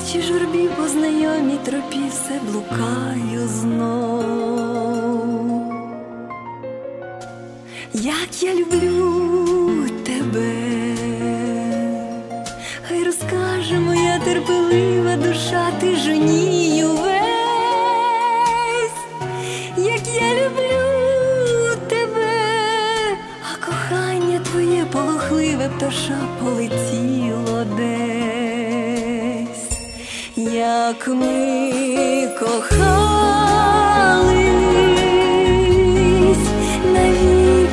Чи журбі по знайомій тропі все блукаю знов. Як я люблю тебе, хай розкаже моя терпелива душа, ти жонію весь. Як я люблю тебе, а кохання твоє полохливе пташа полетіло десь. Як ми кохались, навік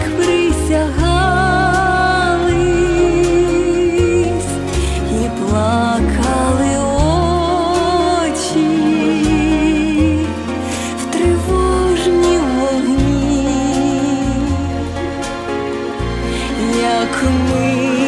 присягались і плакали очі в тривожні вогні. Як ми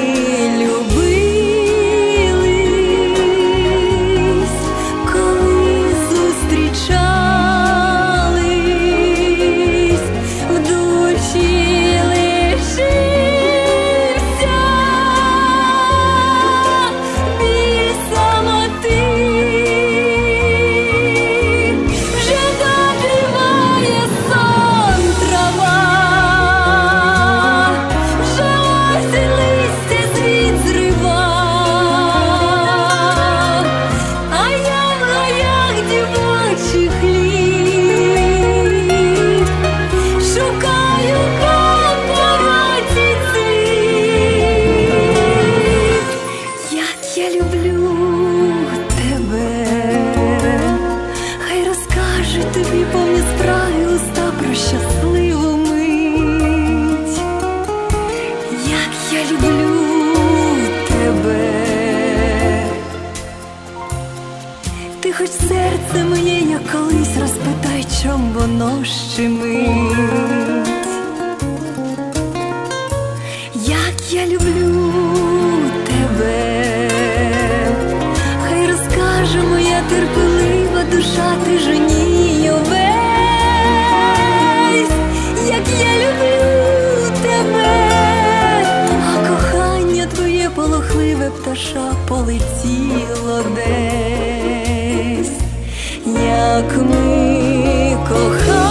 тобі повні спраги уста про щасливу мить. Як я люблю тебе, ти хоч серце моє, як колись, розпитай, чом воно щемить. Як я люблю тебе, хай розкаже моя терпелива душа, ти жонію весь. Як я люблю тебе, а кохання твоє полохливе пташа полетіло десь. Як ми кохались.